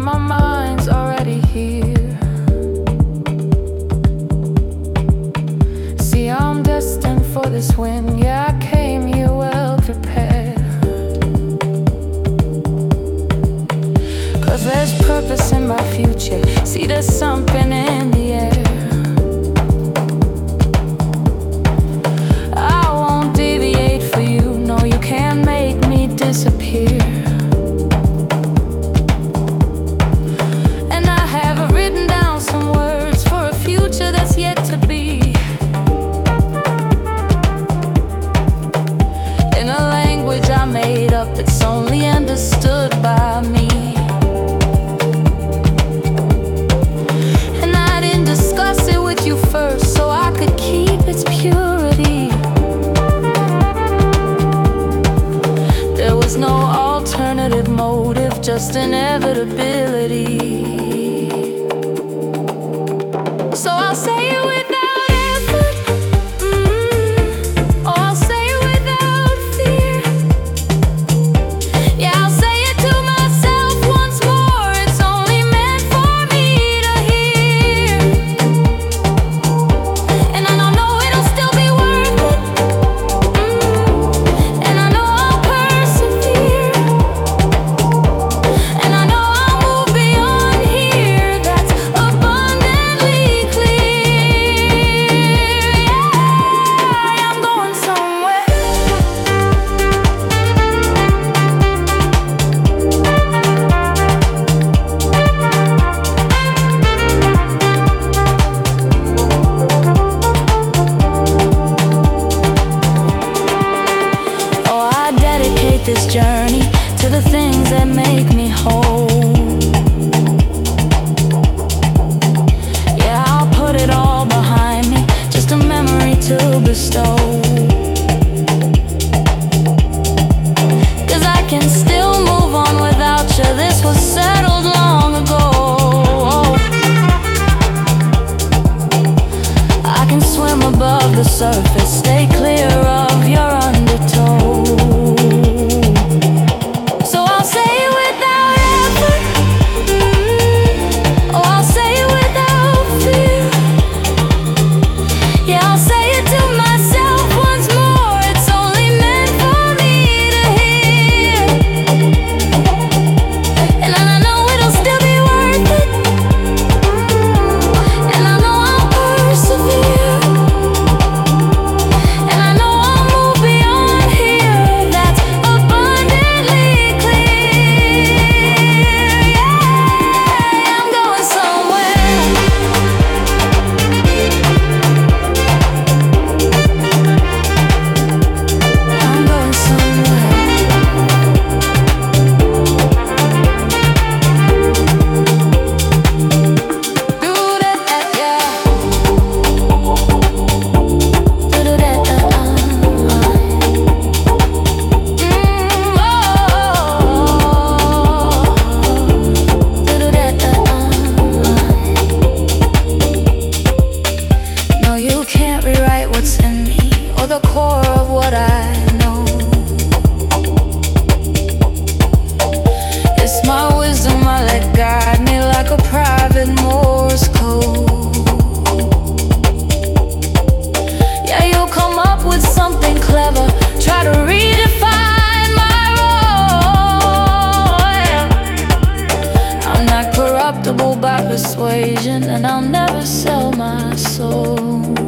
my mind's already here. See, I'm destined for this win. Yeah, I came here well prepared. 'Cause there's purpose in my future. See, there's something in the air. I won't deviate for you. No, you can't make me disappear. And I have written down some words for a future that's yet to be. In a language I made up, it's only understood by me. And I didn't discuss it with you first, so I could keep its purity. There was no alternative motive, just inevitability. So I'll say it without effort, or I'll say it without fear. Yeah, I'll say it to myself once more. It's only meant for me to hear. And I know it'll still be worth it. And I know I'll persevere. And I know I'll move beyond here. That's abundantly clear. Yeah, I'm going somewhere. Oh, I dedicate this journey to the things that make me whole. Yeah, I'll put it all behind me, just a memory to bestow. 'Cause I can still move on without you. This was settled long ago. I can swim above the surface, stay clear of your undertow. So I'll say it without effort, oh, I'll say it without fear. Yeah, I'll say it to myself once more. It's only meant for me to hear. And I know it'll still be worth it. And I know I'll persevere. And I know I'll move beyond here. That's abundantly clear. Yeah, I'm going somewhere. I'm going somewhere. Do that, yeah. Do that, No, you can't rewrite what's in me or the core of what I know. It's my wisdom I let guide me like a private Morse code. Yeah, you'll come up with something clever, try to redefine my role. I'm not corruptible by persuasion, and I'll never sell my soul.